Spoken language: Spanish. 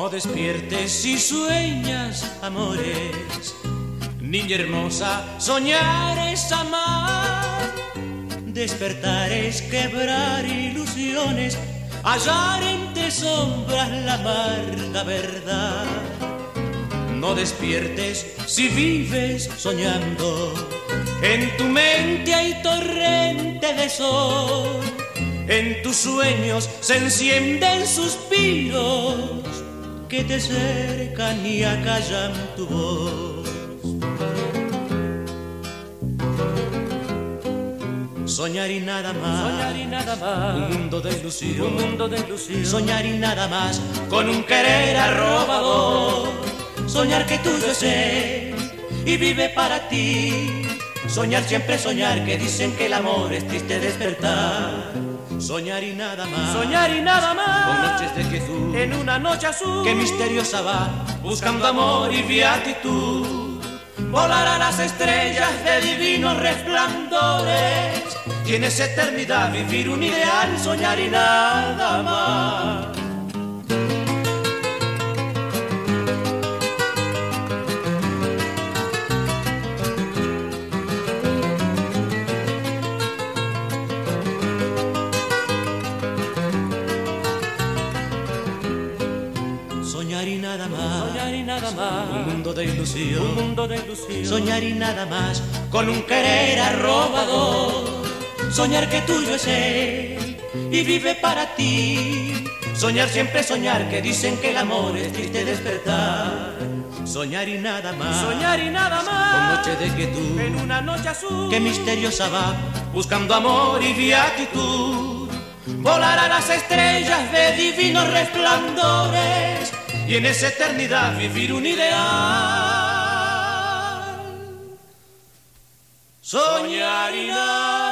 No despiertes si sueñas amores, niña hermosa, soñar es amar. Despertar es quebrar ilusiones, hallar entre sombras la amarga verdad. No despiertes si vives soñando, en tu mente hay torrente de sol. En tus sueños se encienden suspiros que te cercan y acallan tu voz. Soñar y nada más, soñar y nada más, un mundo de ilusión, un mundo de ilusión. Soñar y nada más, con un querer arrobador. Soñar que tuyo es él y vive para ti. Soñar siempre soñar, que dicen que el amor es triste despertar. Soñar y nada más, soñar y nada más, con noches de quietud, en una noche azul, que misteriosa va, buscando amor y beatitud. Volar a las estrellas de divinos resplandores, tienes eternidad, vivir un ideal, soñar y nada más. Soñar y nada más, soñar y nada más, un mundo de ilusión, un mundo de ilusión. Soñar y nada más, con un querer arrobador. Soñar que tuyo es él y vive para ti. Soñar siempre soñar, que dicen que el amor es triste despertar. Soñar y nada más, soñar y nada más, con noche de quietud, en una noche azul, que misteriosa va, buscando amor y beatitud. Volar a las estrellas de divinos resplandores y en esa eternidad vivir un ideal. Soñar y nada.